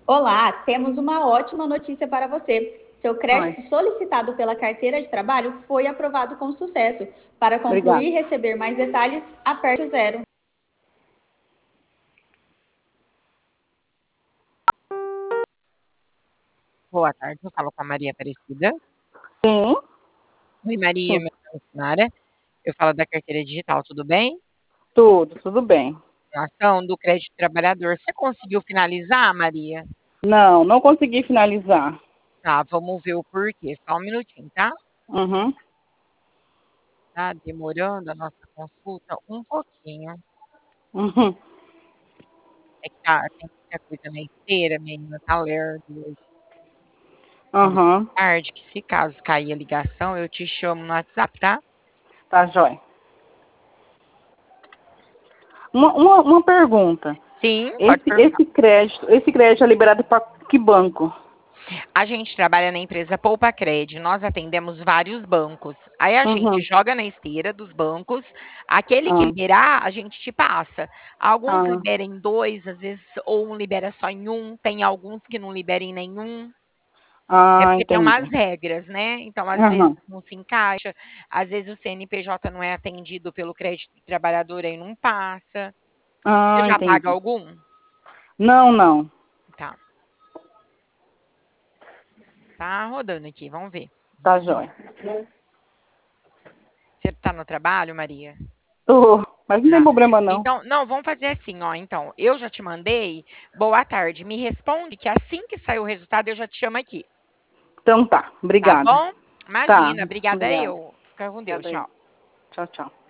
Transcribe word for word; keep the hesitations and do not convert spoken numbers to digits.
Olá, temos uma ótima notícia para você. Seu Ai, crédito solicitado pela carteira de trabalho foi aprovado com sucesso. Para obrigada. concluir e receber mais detalhes, aperte o zero. Boa tarde, eu falo com a Maria Aparecida. Sim, Oi, Maria, sim, meu nome é Sinara. Eu falo da carteira digital, tudo bem? tudo, tudo bem. Ação do crédito trabalhador. Você conseguiu finalizar, Maria? Não, não consegui finalizar. Tá, vamos ver o porquê. Só um minutinho, tá? Uhum, Tá demorando a nossa consulta um pouquinho. uhum, É que tá, tem muita coisa na esteira, menina, tá lerdo hoje. Boa uhum, tarde, que se caso cair a ligação, eu te chamo no WhatsApp, tá? tá jóia. Uma, uma, uma pergunta. Sim, pode Esse, perguntar. esse crédito, esse crédito é liberado para que banco? A gente trabalha na empresa Poupa Cred, nós atendemos vários bancos. Aí a gente Uhum, joga na esteira dos bancos, aquele que ah, liberar, a gente te passa. Alguns ah, liberam em dois, às vezes, ou um libera só em um, tem alguns que não liberam em nenhum. É ah, porque tem entendi. umas regras, né? Então, às vezes, Uhum, não se encaixa, às vezes o C N P J não é atendido pelo crédito do trabalhador, aí não passa. Você ah, já paga entendi. algum? Não, não, Tá, tá rodando aqui, vamos ver. tá jóia. Você tá no trabalho, Maria? Tô, mas não tem Tá. problema não. Então, não, vamos fazer assim, ó. Então, eu já te mandei. Boa tarde. Me responde que assim que sair o resultado, eu já te chamo aqui. Então tá, Tá obrigada. bom? Tá, Imagina, obrigada obrigada. eu. Fica com Deus, Obrigada aí. tchau. Tchau, tchau.